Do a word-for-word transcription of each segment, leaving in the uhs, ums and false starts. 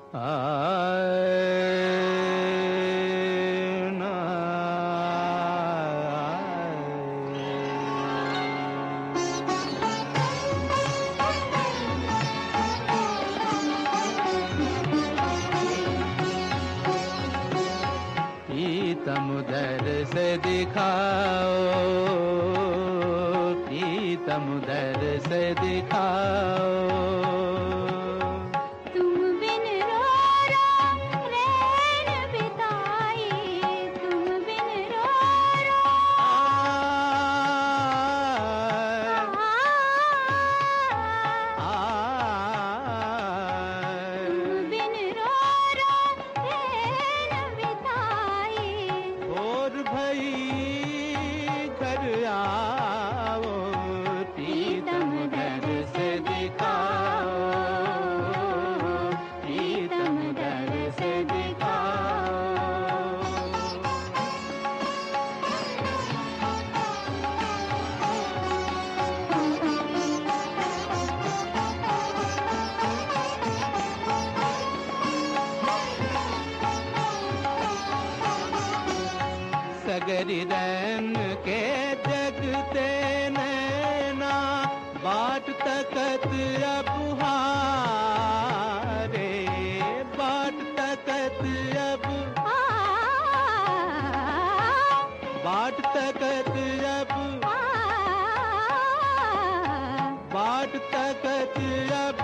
प्रीतम उधर से दिखाओ, प्रीतम उधर से दिखाओ। तुम बिन रो रो रैन बिताए, तुम बिन रो रो तुम बिन रो रो रैन बिताए। और भई घर आओ, प्रीतम उधर से दिखाओ, प्रीतम उधर से दिखाओ। सगरी रैन के जगते नैना, बाट तकत अब हारे, बाट तकत अब, बाट तकत अब, बाट तकत अब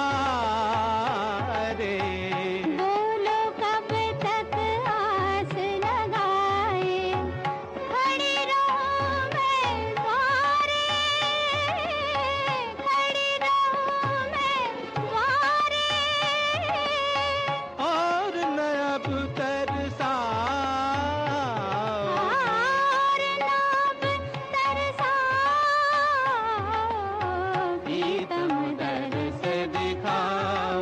हारे। बोलो कब तक आस लगाए, खड़ी रहूं मैं द्वारे, खड़ी रहूं मैं द्वारे। और न अब तरसाओ, और नाब तरसाओ। प्रीतम उधर से दिखाओ,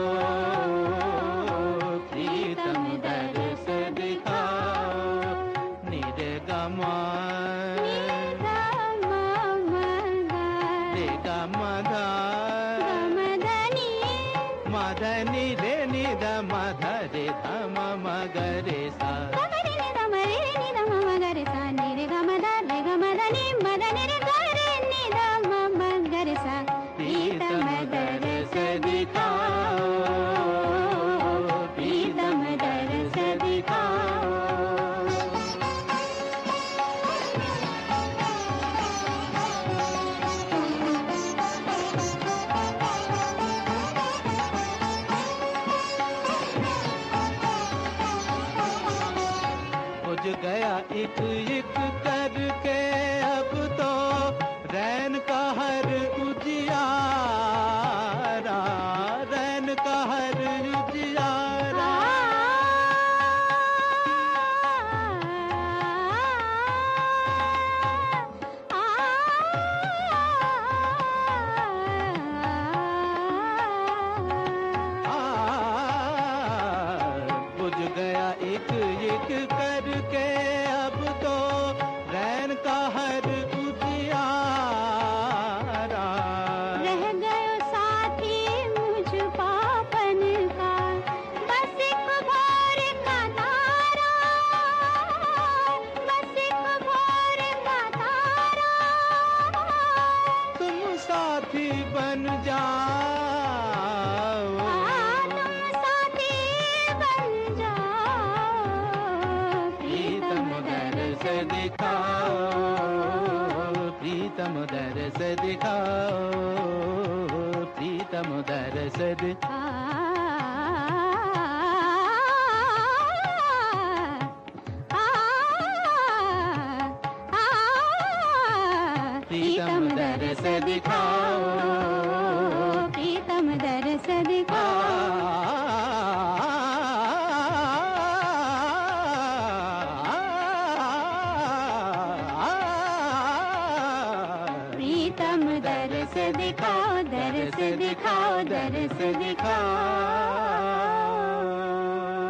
प्रीतम उधर से दिखाओ। निरगमा निगमधा गमदनी मदनि रे निद मधरे धम मगरे सा। गमरे नि गमरे नि दम मगरे सा, नि रे गमदा रे गमदनी मदनि रे गरे नि दम मगरे सा। प्रीतम उधर से दिखाओ, प्रीतम उधर से दिखाओ। बुझ गया एक एक करके अब तो रैन का हर उजियारा, रैन का हर उजियारा। आ, बुझ गया एक एक करके अब तो रैन का हर उजियारा। रह गयो साथी मुझ पापन का, बस एक भोर का तारा, बस एक भोर का तारा। तुम साथी बन जाओ, तुम साथी बन जाओ। प्रीतम उधर से दिखाओ, प्रीतम उधर से दिखाओ, प्रीतम उधर से दिखाओ। आ, आ, आ, प्रीतम उधर से दिखाओ, प्रीतम दर से दिखाओ। प्रीतम दर से दिखाओ, दर से दिखाओ, दर से दिखाओ।